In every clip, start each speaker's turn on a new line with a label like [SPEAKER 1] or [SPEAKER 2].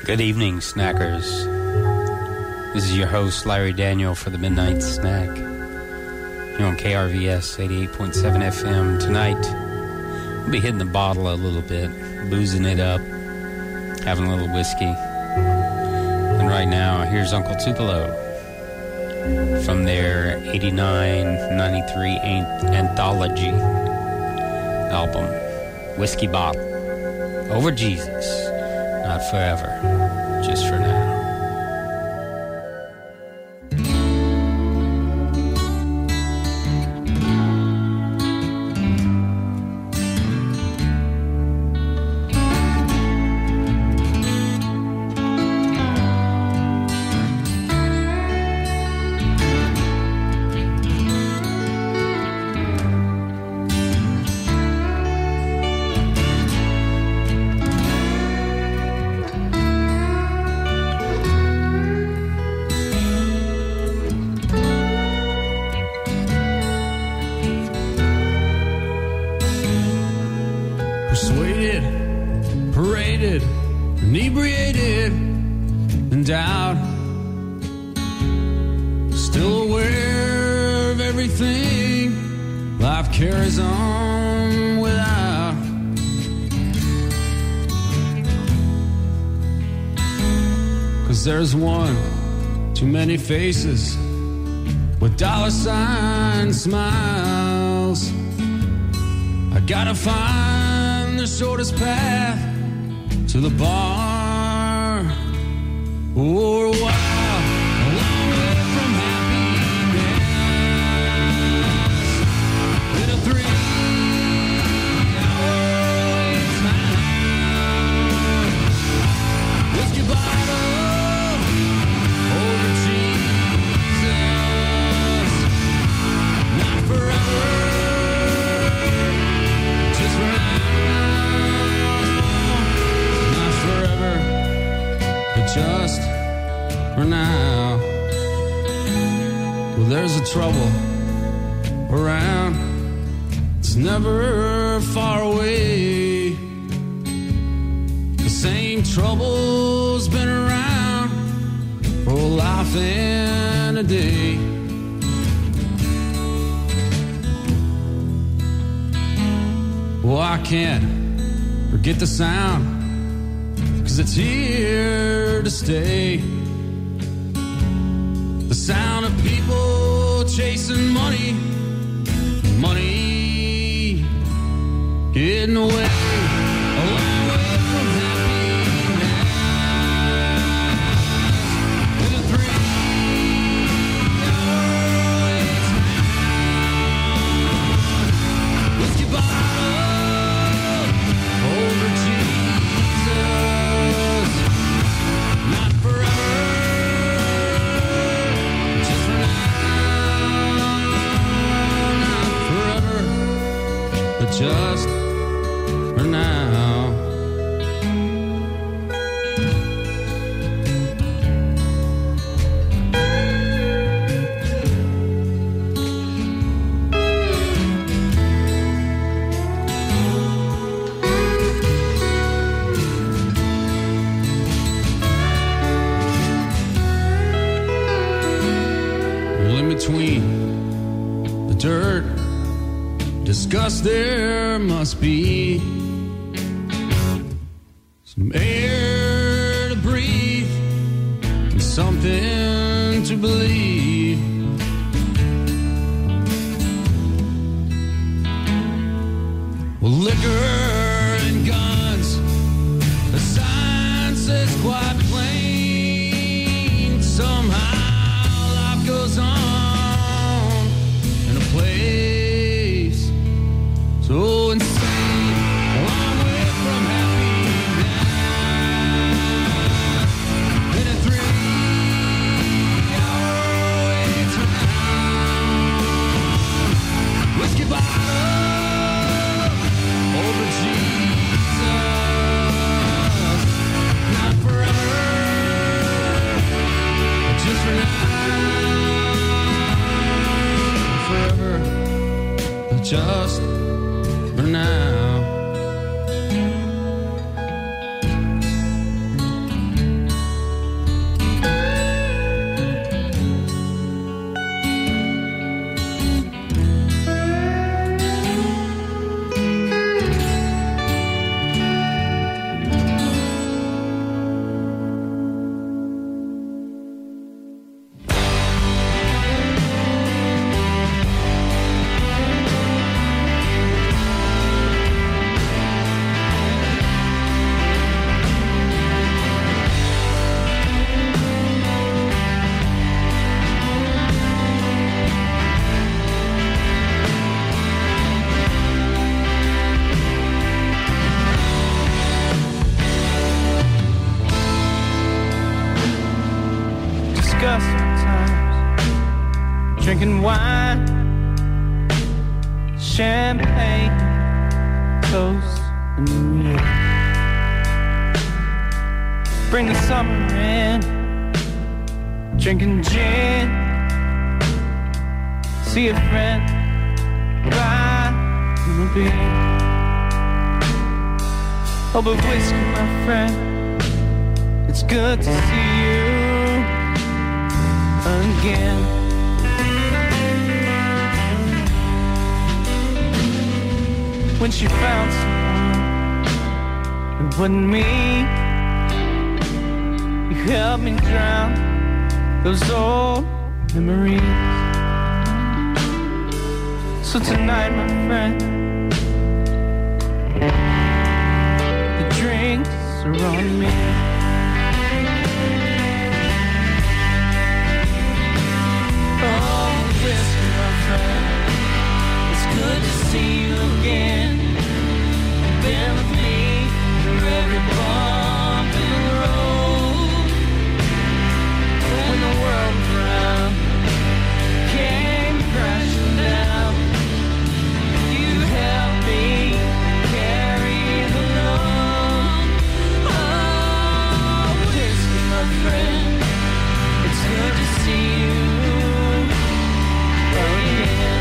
[SPEAKER 1] Good evening, snackers. This is your host, Larry Daniel, for the Midnight Snack. Here on KRVS 88.7 FM. Tonight, we'll be hitting the bottle a little bit, boozing it up, having a little whiskey. And right now, here's Uncle Tupelo from their 89-93 Anthology album, Whiskey Bottle. Over Jesus, not forever, just for now.
[SPEAKER 2] There's one too many faces with dollar sign smiles. I gotta find the shortest path to the bar for a while, a long way from happiness. In a 3-hour time, whiskey bottle. Just for now. Well, there's a trouble around. It's never far away. The same trouble's been around for a life and a day. Well, I can't forget the sound, 'cause it's here to stay. The sound of people chasing money, money getting away, a long way from happiness. In a 3-hour time, whiskey bottle over Jesus. Not forever, just for now. Not forever, but just for now. Between the dirt, disgust, there must be some air to breathe and something to believe. Well, liquor and guns, the sign says quite plain. Somehow life goes on in a place so insane, a long way from happiness. In a 3-hour time, whiskey bottle over Jesus. Not forever,
[SPEAKER 3] wine, champagne, toast, and you. Bring the summer in, drinking gin. See a friend, buy him a beer. Oh, but whiskey, my friend, it's good to see you again. When she found someone, it wasn't me. You helped me drown those old memories. So tonight, my friend, the drinks are on me. Oh, whiskey, my friend, it's good to see you again. You've been with me through every bump in the road. When the world around came crashing down, you helped me carry the load. Oh, whiskey, my friend, it's good to see you again.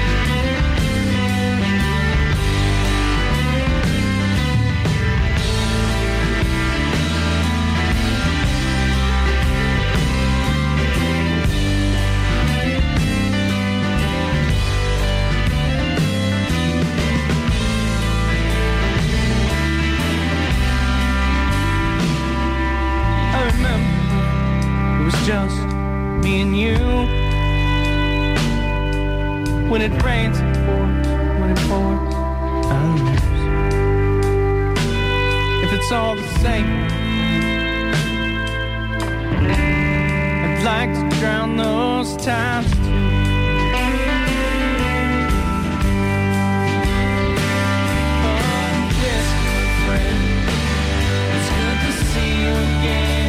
[SPEAKER 3] Just me and you. When it rains, it pours. When it pours, I lose. If it's all the same, I'd like to drown those times too. Oh, whiskey, my friend, it's good to see you again.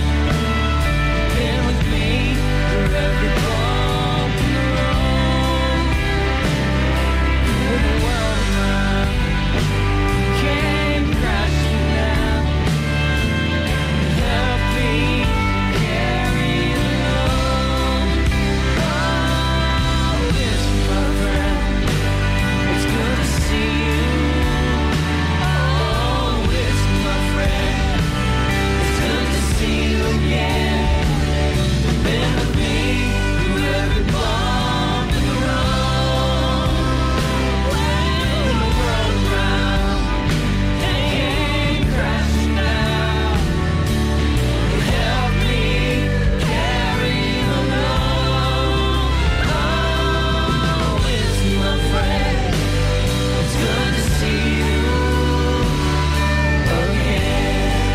[SPEAKER 3] Every bump in the road, when the world around came crashing down, help me carry the load. Oh, this, my friend, it's good to see you. Oh, this, my friend, it's good to see you again. Been with me through every bump in the road. When the world around came crashing down, you helped me carry the load. Oh, it's my friend, it's good to see you again.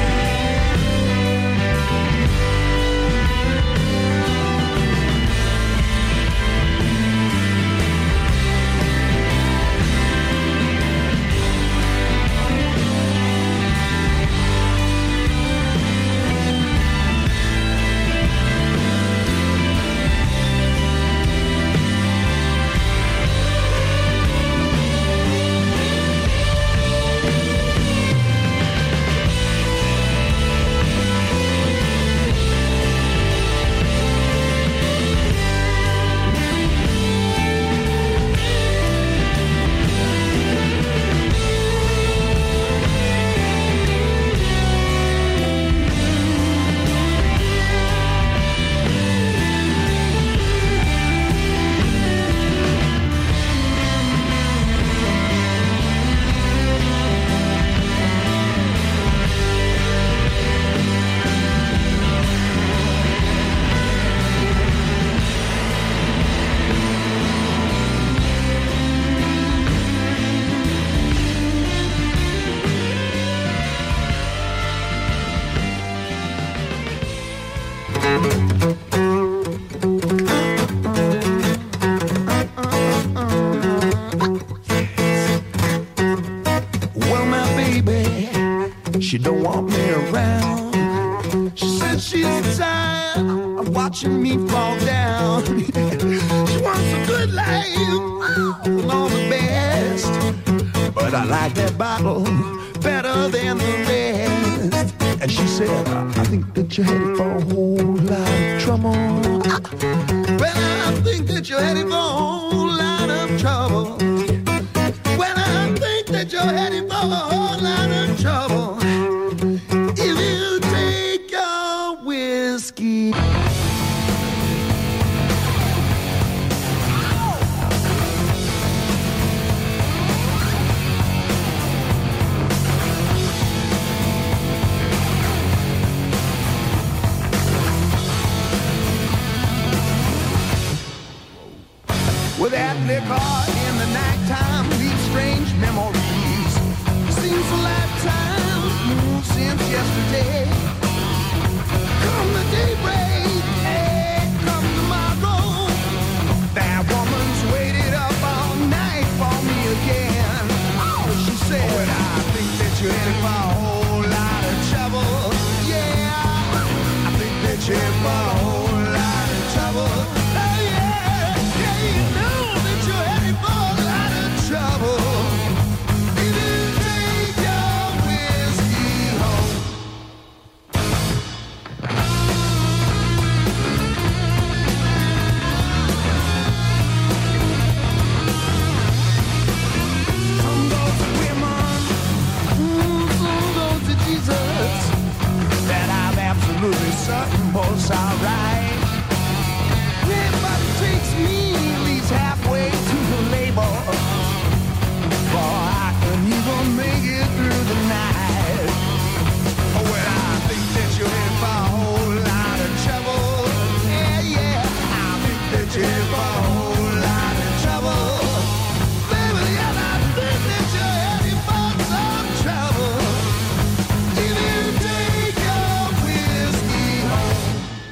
[SPEAKER 4] Well, my baby, she don't want me around. She said she's tired of watching me fall down. She wants a good good life, all the best. But I like that bottle better than the rest. And she said, I think that you're headed for a whole lot of trouble. Well, I think that you're headed for a whole lot of trouble. Well, I think that you're headed for a whole lot of trouble. If you take your whiskey. With that liquor in the nighttime leaves strange memories. Seems a lifetime since yesterday. Come the daybreak, hey, come tomorrow. That woman's waited up all night for me again. Oh, she said, I think that you're headed for a whole lot of trouble. Yeah, I think that you're headed for a whole lot of trouble. Oh yeah, yeah, you know that you're headed for a lot of trouble. If you take your whiskey home. Some go to women, some go to Jesus. That I'm absolutely certain was alright. Everybody takes me at least halfway to the label. For I can even make it through the night. Oh, well, I think that you're in for a whole lot of trouble. Yeah, yeah, I think that you're in for a whole lot of trouble. Baby, yeah, I think that you're heading for some trouble. If you take your whiskey home.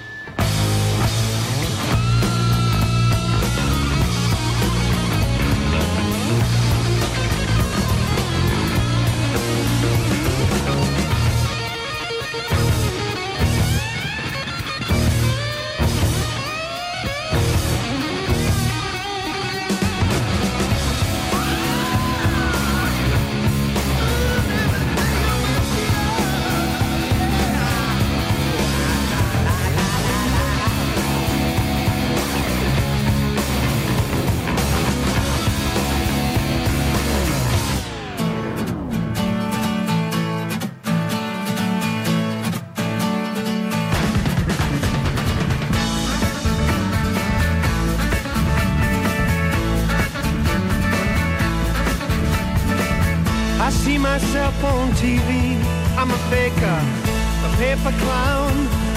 [SPEAKER 3] I see myself on TV. I'm a faker, a paper clown.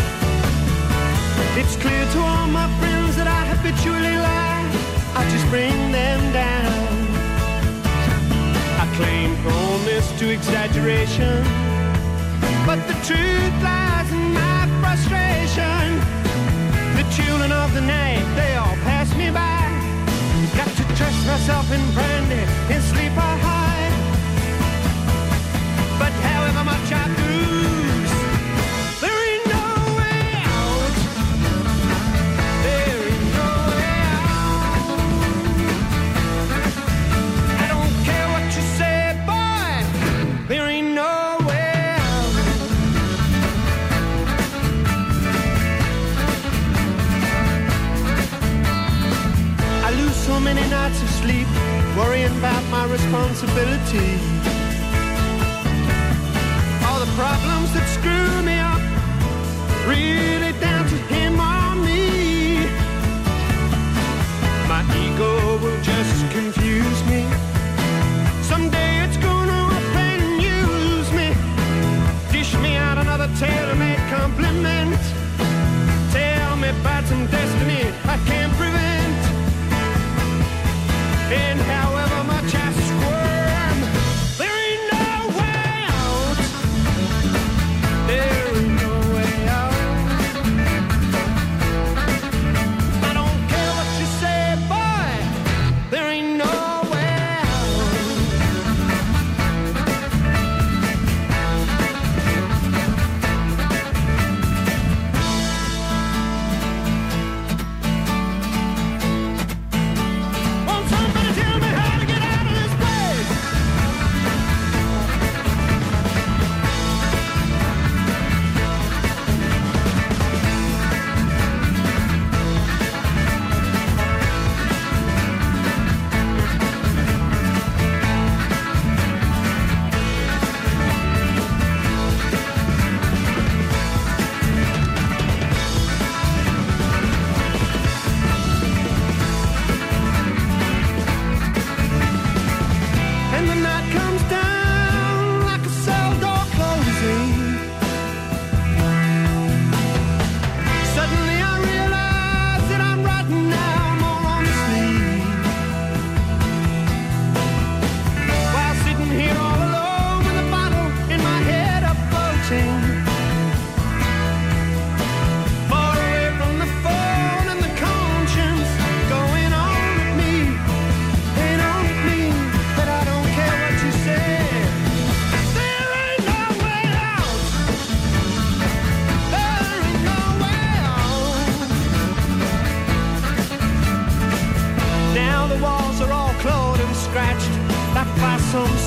[SPEAKER 3] It's clear to all my friends that I habitually lie. I just bring them down. I claim proneness to exaggeration, but the truth lies in my frustration. The children of the night, they all pass me by. Got to trust myself in brandy, in sleep I hide. But however much I lose, there ain't no way out. There ain't no way out. I don't care what you say, boy. There ain't no way out. I lose so many nights of sleep, worrying about my responsibility. The problems that screw me up, really down to him or me. My ego will just confuse me. Someday it's gonna up and use me. Dish me out another tailor-made compliment. Tell me about some destiny I can't prevent. And however much I squirm, there ain't no way out. There ain't no way out.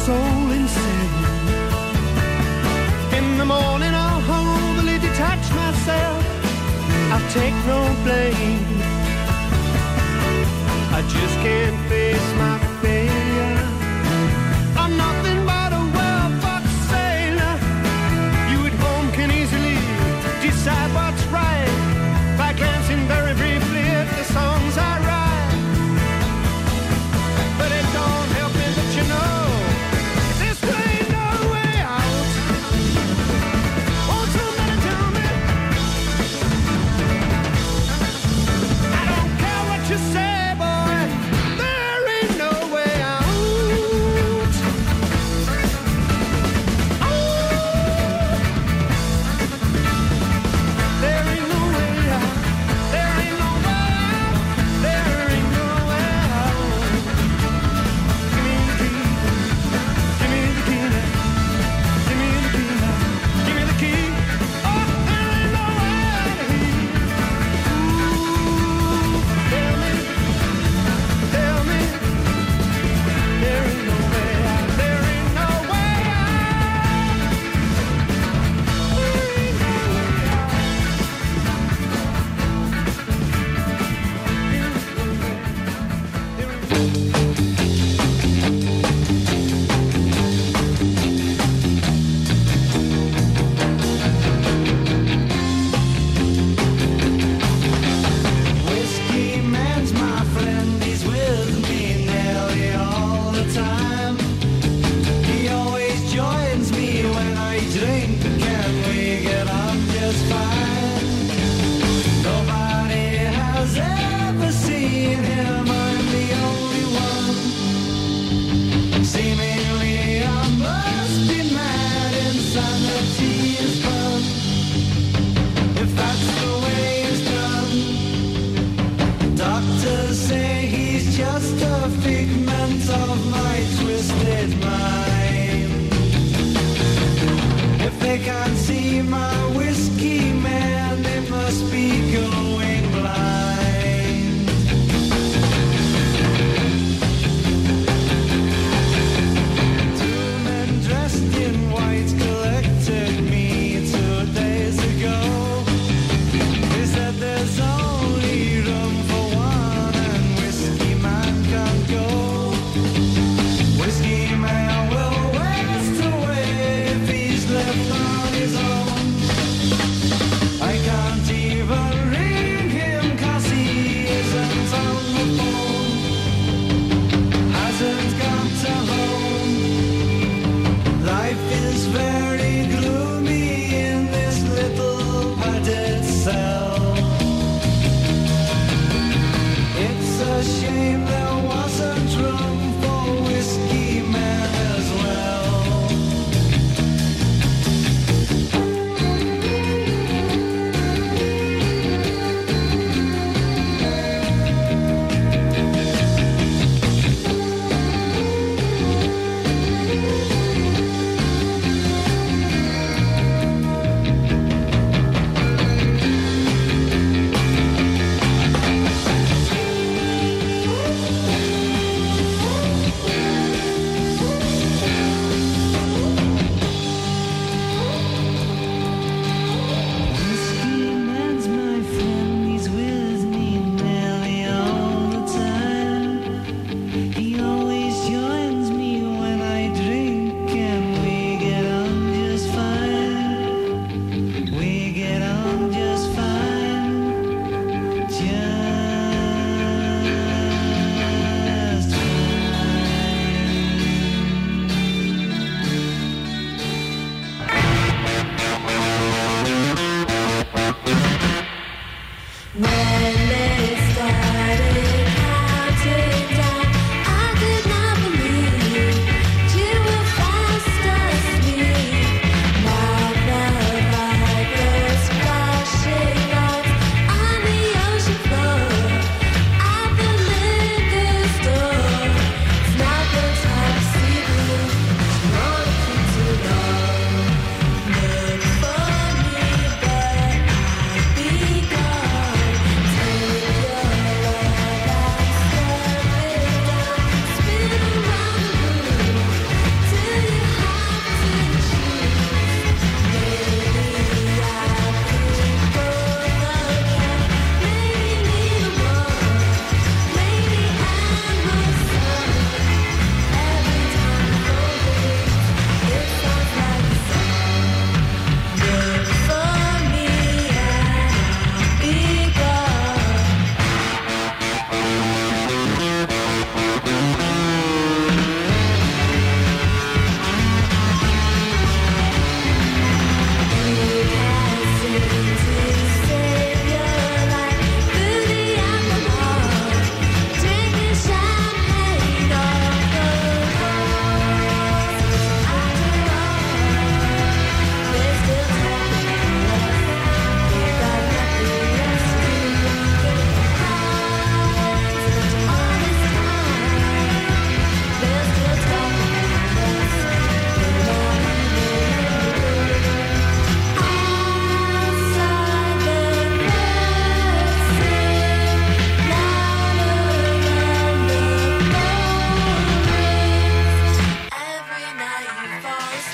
[SPEAKER 3] soul insane. In the morning I'll humbly detach myself. I'll take no blame. I just can't face my failure. I'm nothing but a well-fucked sailor. You at home can easily decide what's right by glancing very briefly at the songs I write. But it don't help me that you know this ain't no way out. Won't somebody tell me? I don't care what you say, boy, there ain't no way out.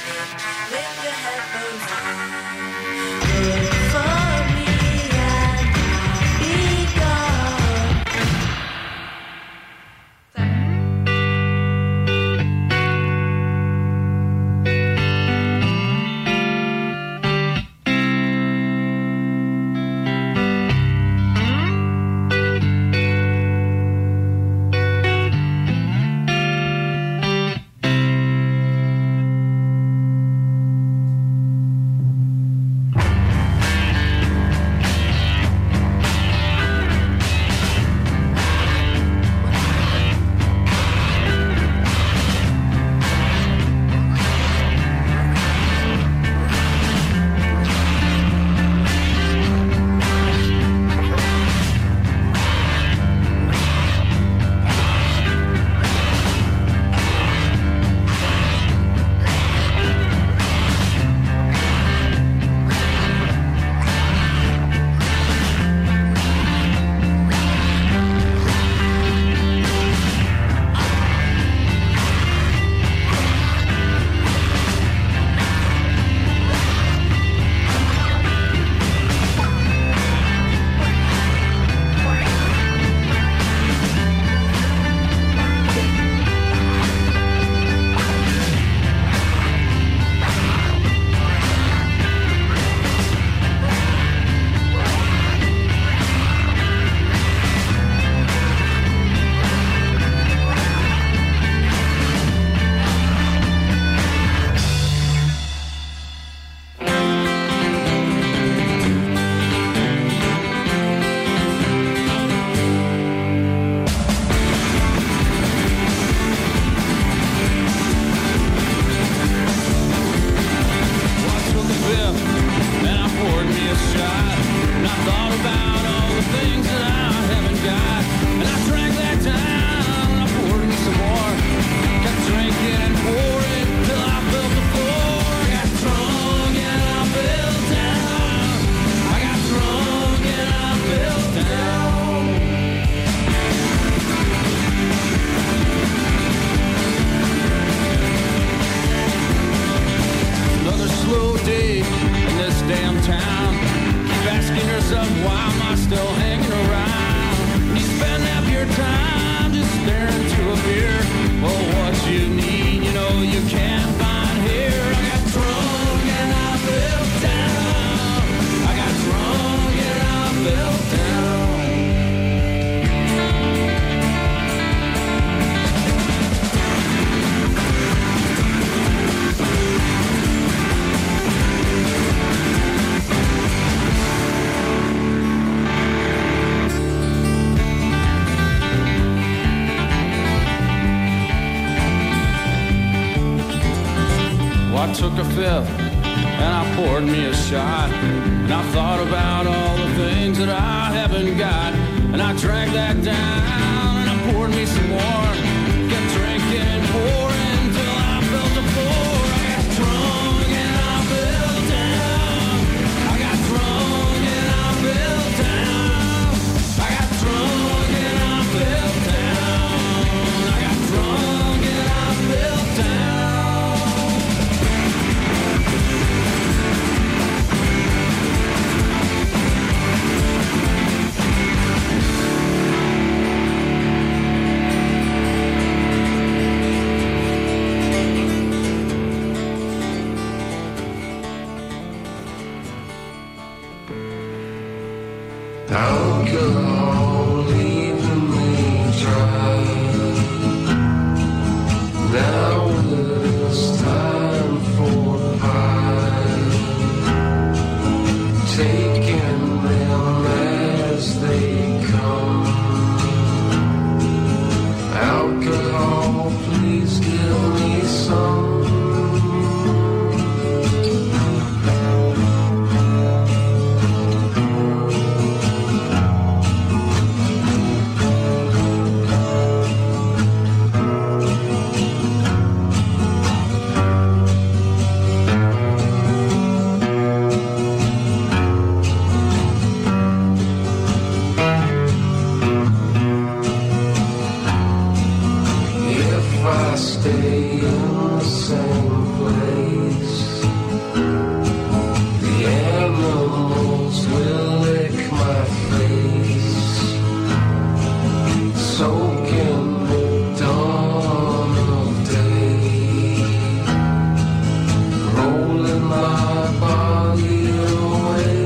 [SPEAKER 2] Took a fifth and I poured me a shot, and I thought about all the things that I haven't got, and I drank that down and I poured me some more, kept drinking and pouring till I felt the floor. I got drunk and I fell down. I got drunk and I fell down. I got drunk and I fell down. I got drunk and I fell down.
[SPEAKER 5] Alcohol leaving me dry. Now it's time for pie. Taking them as they come. Alcohol, please give me some. my body away.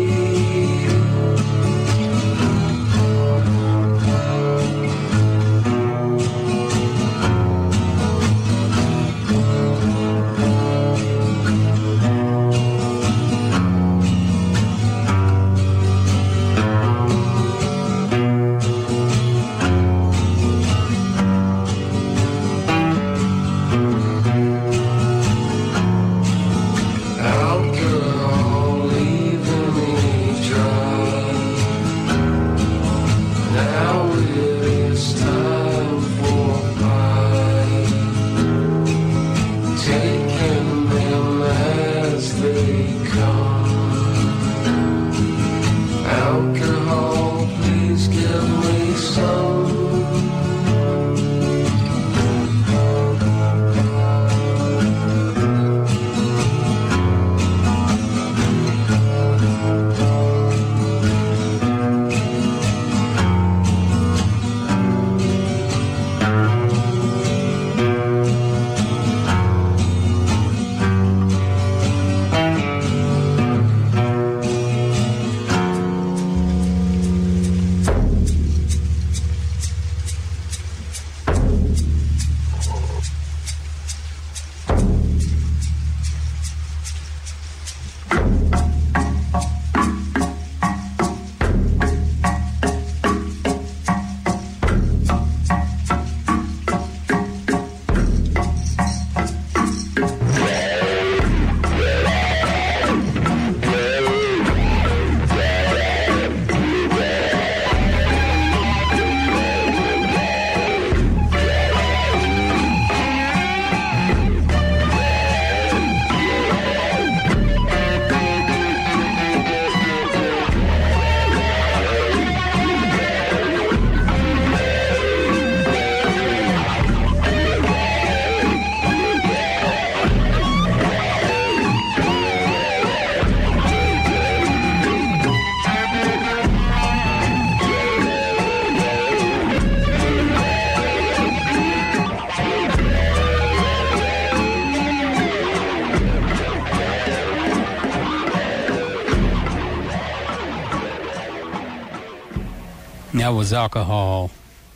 [SPEAKER 1] That was Alcohol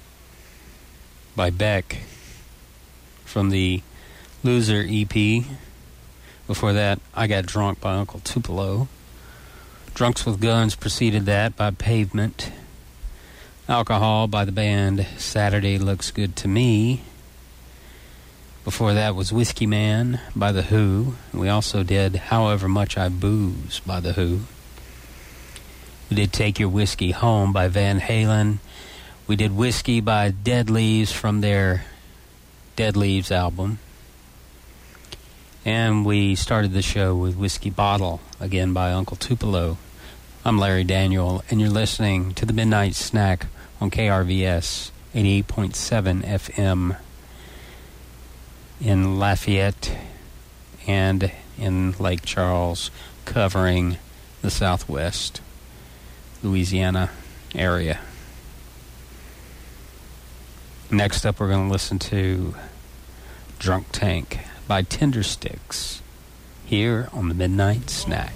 [SPEAKER 1] by Beck from the Loser EP. Before that, I Got Drunk by Uncle Tupelo. Drunks with Guns preceded that by Pavement. Alcohol by the band Saturday Looks Good to Me. Before that was Whiskey Man by The Who. We also did However Much I Booze by The Who. We did Take Your Whiskey Home by Van Halen. We did Whiskey by Dead Leaves from their Dead Leaves album. And we started the show with Whiskey Bottle, again by Uncle Tupelo. I'm Larry Daniel, and you're listening to the Midnight Snack on KRVS 88.7 FM in Lafayette and in Lake Charles, covering the Southwest Louisiana area. Next up, we're going to listen to Drunk Tank by Tender Sticks here on the Midnight Snack.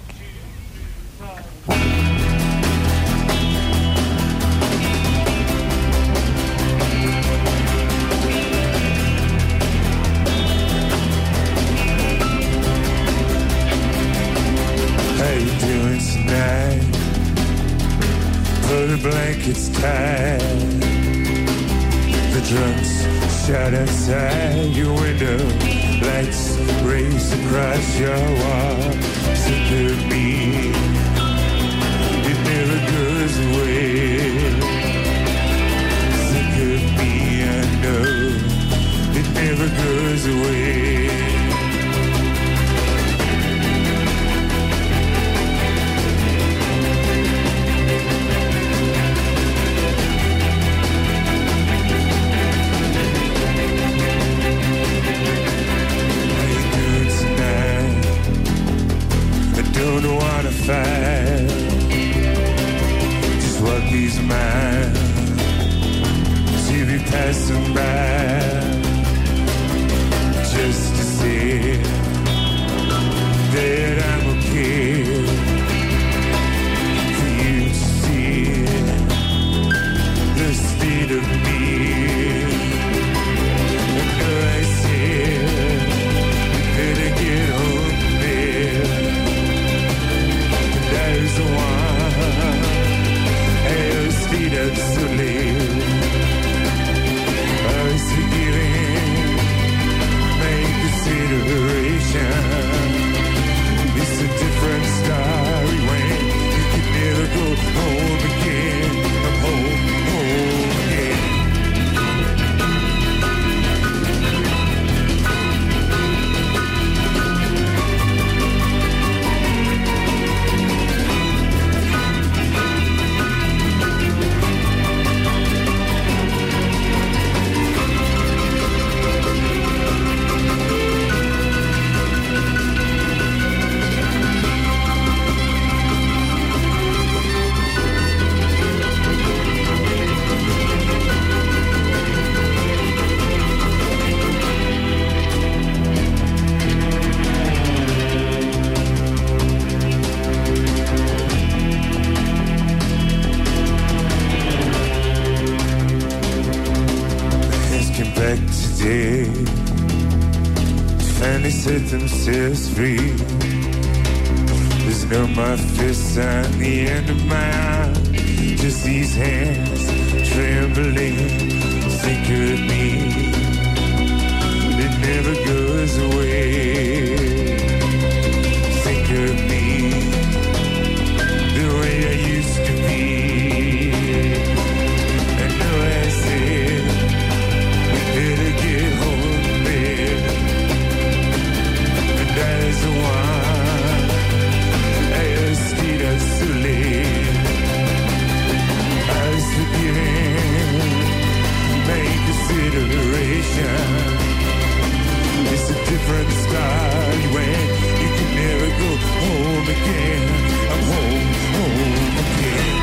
[SPEAKER 6] How you doing tonight? Pull the blankets tight. The drunks shout outside your window. Lights race across your wall. Sick of me, it never goes away. Sick of me, I know it never goes away. Don't wanna fight, just walk these miles, see you passing by, just to see there finally set themselves free. There's no more fists on the end of my arm, just these hands trembling. Think of me, it never goes away. Think of me, the way I used to be. I know I said better get home to bed, and that is the one I stayed out so late. I was forgiving my consideration. It's a different style when you can never go home again. I'm home again.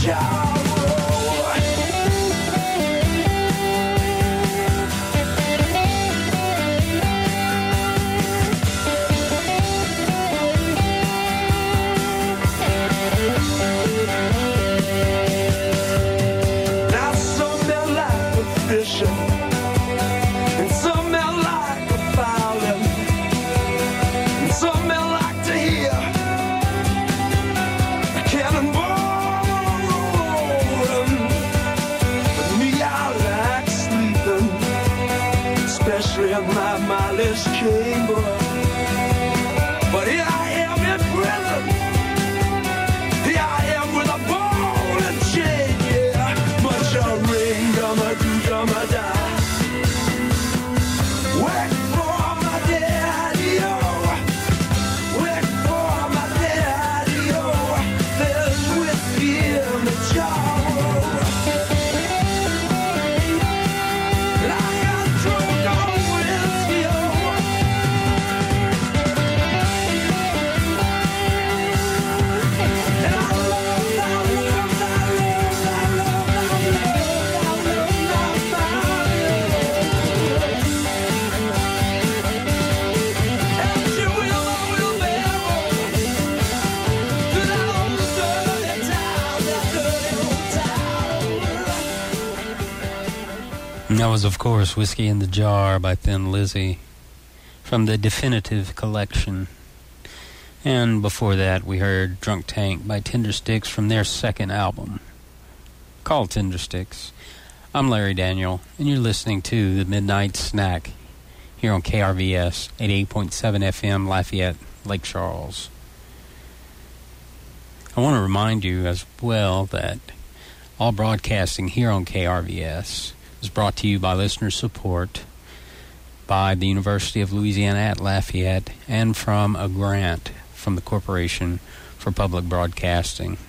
[SPEAKER 1] That was, of course, Whiskey in the Jar by Thin Lizzy from the Definitive Collection. And before that, we heard Drunk Tank by Tindersticks from their second album, called Tindersticks. I'm Larry Daniel, and you're listening to The Midnight Snack here on KRVS 88.7 FM, Lafayette, Lake Charles. I want to remind you as well that all broadcasting here on KRVS is brought to you by listener support by the University of Louisiana at Lafayette and from a grant from the Corporation for Public Broadcasting.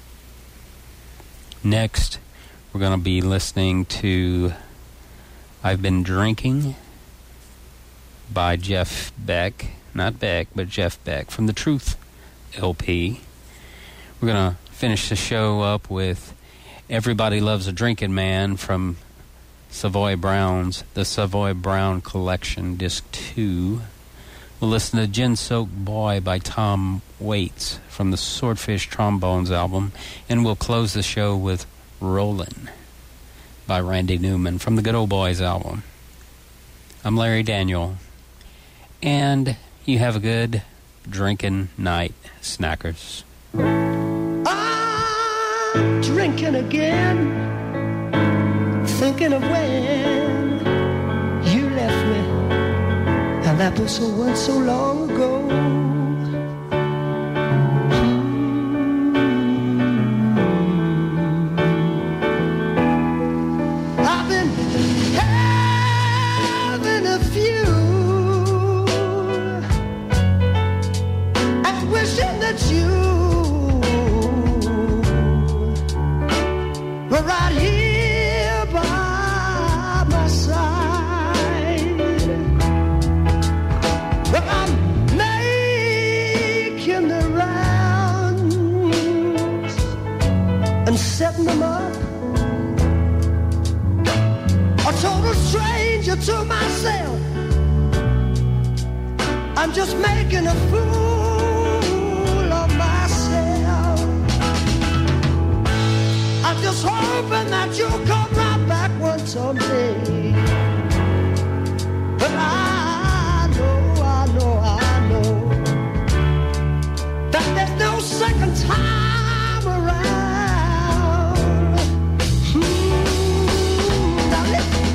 [SPEAKER 1] Next, we're going to be listening to I've Been Drinking by Jeff Beck. Not Beck, but Jeff Beck from the Truth LP. We're going to finish the show up with Everybody Loves a Drinking Man from Savoy Brown's The Savoy Brown Collection, Disc 2. We'll listen to Gin Soaked Boy by Tom Waits from the Swordfish Trombones album. And we'll close the show with Rollin' by Randy Newman from the Good Old Boys album. I'm Larry Daniel, and you have a good drinking night, snackers.
[SPEAKER 3] I'm drinking again, thinking of when you left me, and that was so long ago. I've been having a few and wishing that you were right here by my side. But I'm making the rounds and setting them up. A total stranger to myself. I'm just making a fool of myself. I'm just hoping that you'll come right back one someday. But I know that there's no second time around. Now listen.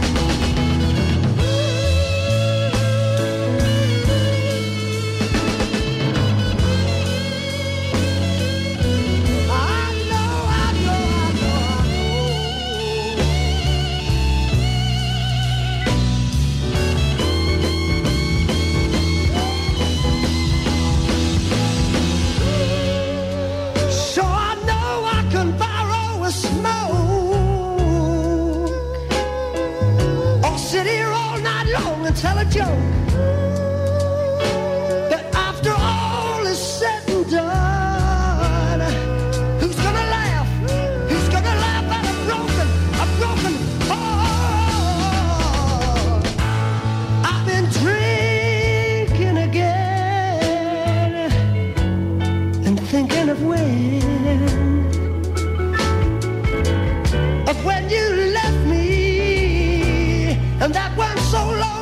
[SPEAKER 3] Tell a joke, but after all is said and done, who's gonna laugh, who's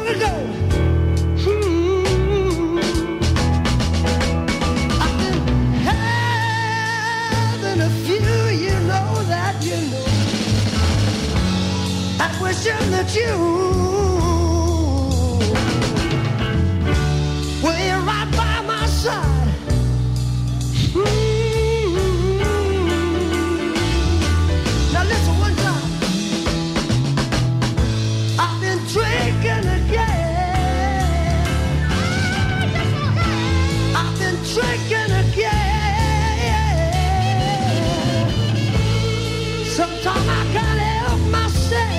[SPEAKER 4] gonna go. I've been having a few, you know that, you know. I'm wishing that you were you right by my side. Now listen one time. I've been drinking again. I've been drinking again. Sometimes I can't help myself.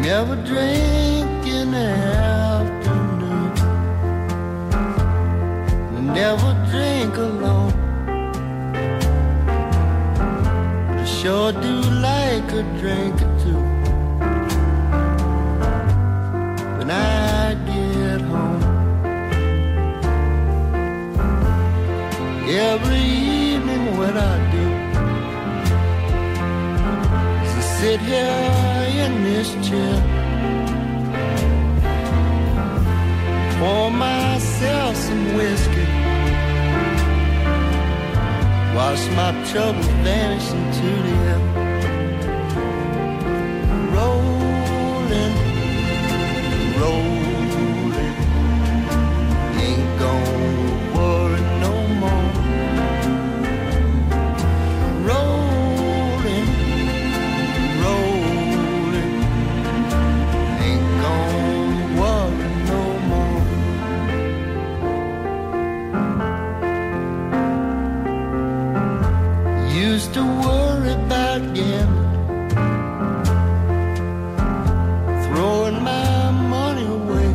[SPEAKER 7] Never drink in the afternoon. Never drink alone. But I sure do like a drink or two when I get home. Every evening what I do is I sit here in this chair, pour myself some whiskey, watch my troubles vanish into the air. Rolling, rolling, ain't gonna worry no more. Rolling, rolling, ain't gonna worry no more. Used to worry about gambling, throwing my money away.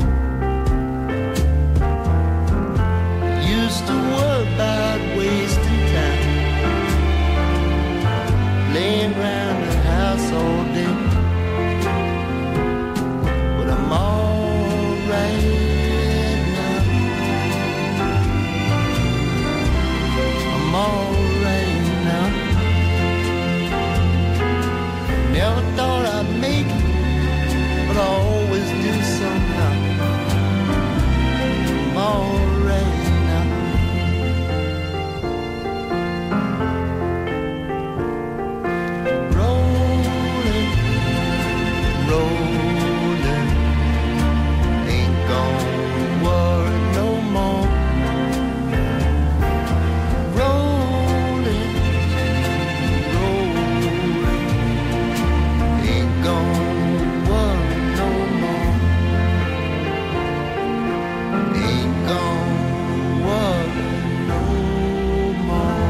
[SPEAKER 7] Used to worry about wasting time, laying around the house all day. But I'm alright now. I'm alright now. Never thought I'd make it, but I always do somehow. I'm alright now. Rolling, rolling, ain't gonna worry no more. Rolling, rolling, ain't gonna worry no more. Ain't gonna worry no more.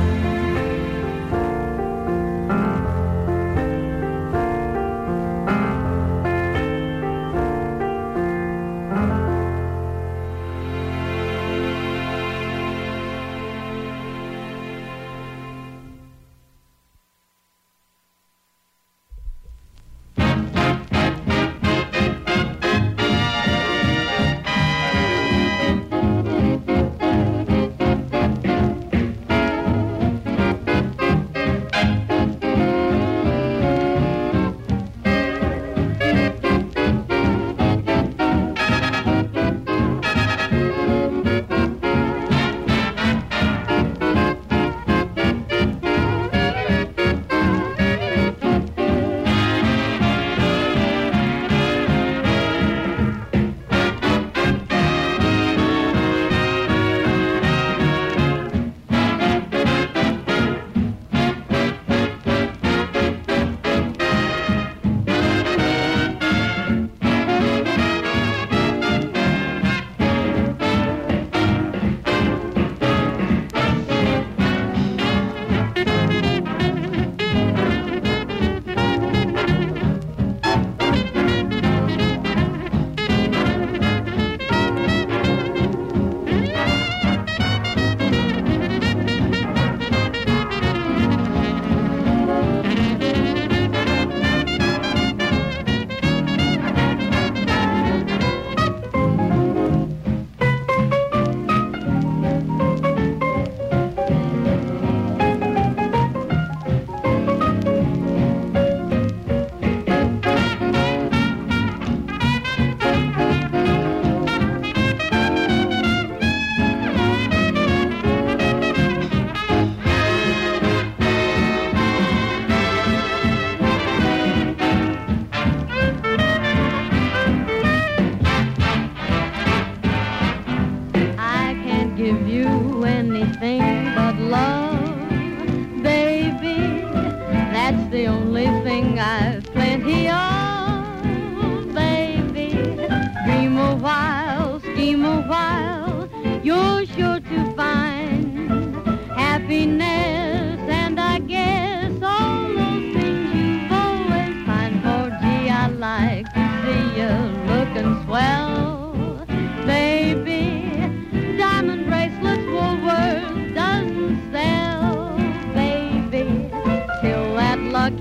[SPEAKER 8] like to see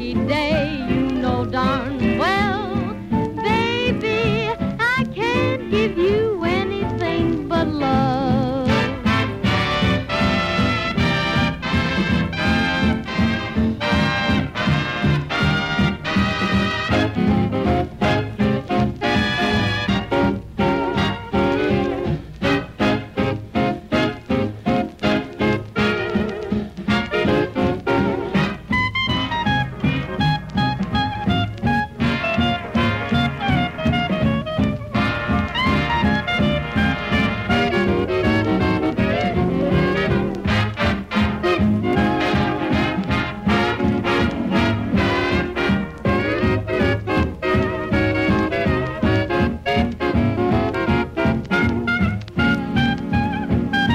[SPEAKER 8] lucky day, you know, darling.